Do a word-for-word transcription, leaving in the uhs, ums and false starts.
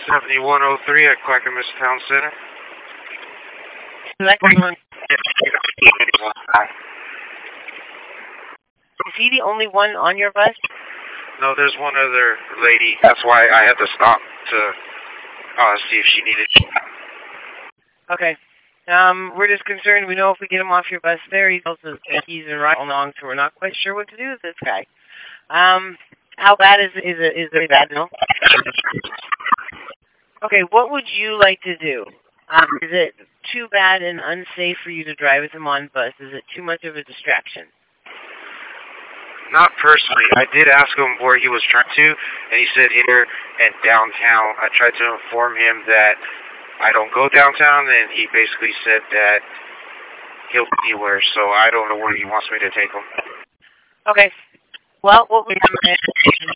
seventy-one oh three at Clackamas Town Center. Is he the only one on your bus? No, there's one other lady. That's why I had to stop to uh, see if she needed. Okay. Um, we're just concerned. We know if we get him off your bus there, he tells us that he's a ride along, so we're not quite sure what to do with this guy. Um, how bad is is it? Is it very bad? No. Okay. What would you like to do? Um, is it too bad and unsafe for you to drive with him on bus? Is it too much of a distraction? Not personally. I did ask him where he was trying to, and he said here and downtown. I tried to inform him that I don't go downtown, and he basically said that he'll be anywhere, so I don't know where he wants me to take him. Okay. Well, what we recommend